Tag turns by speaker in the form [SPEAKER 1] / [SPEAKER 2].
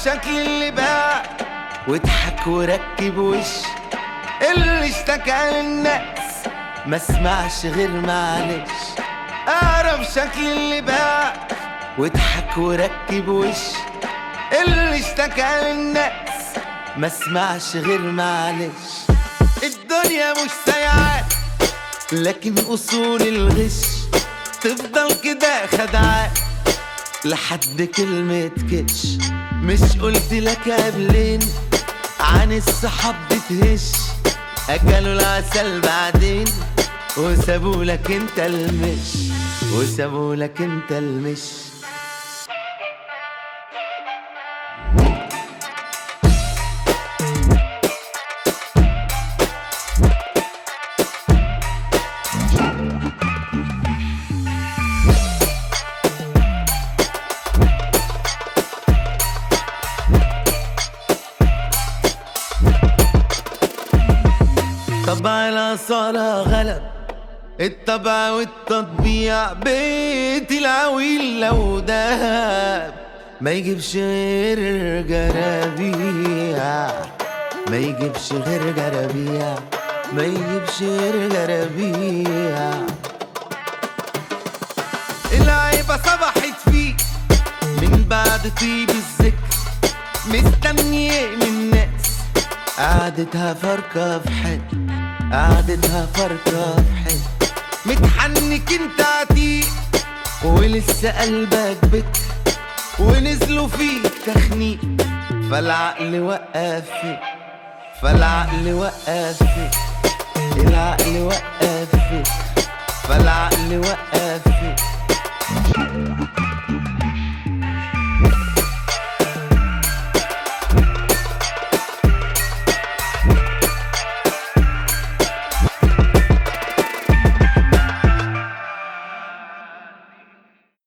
[SPEAKER 1] شكل اللي باع واضحك وركب وش، اللي اشتكى للناس ما اسمعش غير معلش. اعرف شكل اللي باع واضحك وركب وش، اللي اشتكى للناس ما اسمعش غير معلش. الدنيا مش سايعة لكن اصول الغش تفضل كده خدعة لحد كلمة كش. مش قلت لك قبلين عن الصحاب بتهش، اكلوا العسل بعدين وسابولك انت المش، وسابولك انت المش. طبع الأصالة غلب الطبع والتطبيع، بيت العويل لو دهب ما يجيبش غير جرابيع، ما يجيبش غير جرابيع، ما يجيبش غير جرابيع. العيبة صبحت فيك من بعد طيب الذكر، مستنية من الناس قعدتها فرقة في حد، قعدتها فرقة في حد. متحنك انت عتيق ولسه قلبك بكر، ونزلوا فيك تخنيق فالعقل وقف فيك، فالعقل وقف فيك، العقل وقف فيك، فالعقل وقف فيك.